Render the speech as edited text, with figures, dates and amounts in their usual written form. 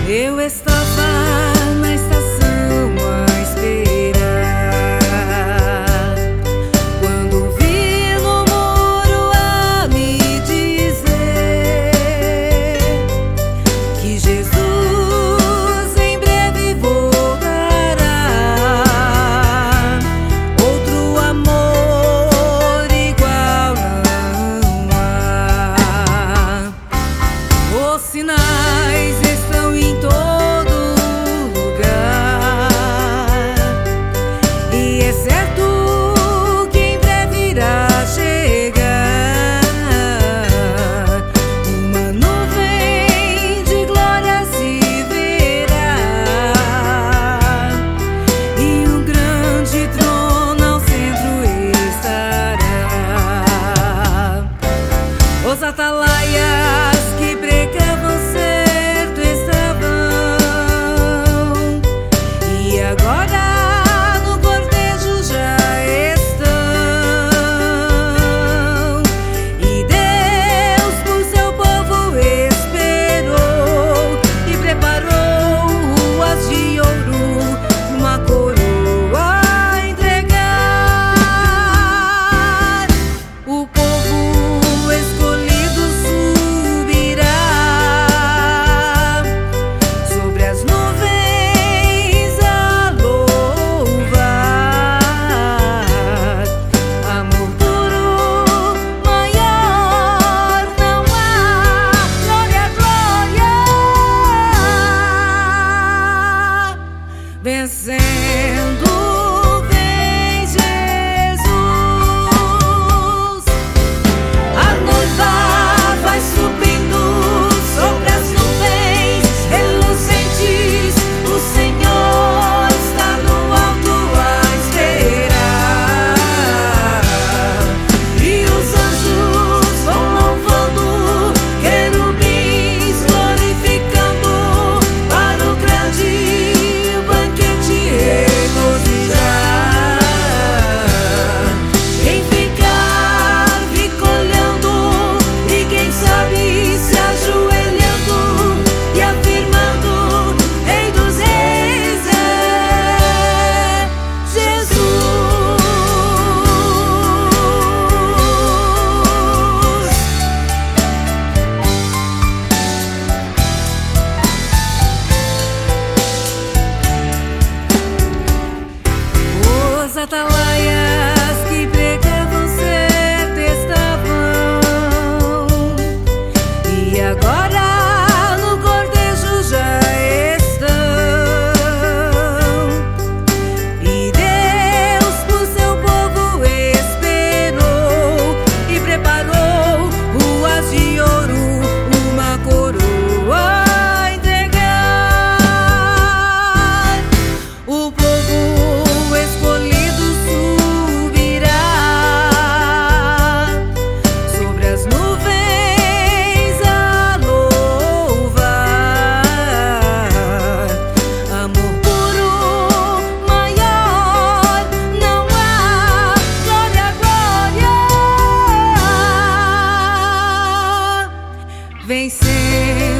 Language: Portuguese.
Eu estava na estação a esperar, quando vi no muro a me dizer que Jesus em breve voltará. Outro amor igual não há. Os sinais estão em todo lugar, e é certo que em breve irá chegar uma nuvem de glória se verá, e um grande trono ao centro estará. Os atalaias que pregavam certo estavam, e agora no cortejo já estão. E Deus por seu povo esperou e preparou ruas de ouro, uma coroa a entregar. O povo escolhido subirá sobre as nuvens a louvar. Amor puro, maior não há. Glória, glória, vencendo vem Jesus. A noiva vai subindo sobre as nuvens reluzentes. O Senhor está no alto a esperar, e os anjos vão louvando, querubins glorificando, para o grande banquete regozijar. Quem ficar, fica olhando, e quem sabe se ajoelhando e afirmando: Rei dos Reis é Jesus. Os atalaias que pregavam certo estavam, e agora no cortejo já estão. E Deus por seu povo esperou e preparou ruas de ouro, uma coroa a entregar. O povo escolhido subirá sobre as nuvens a louvar. Amor puro, maior não há. Glória, glória, vencendo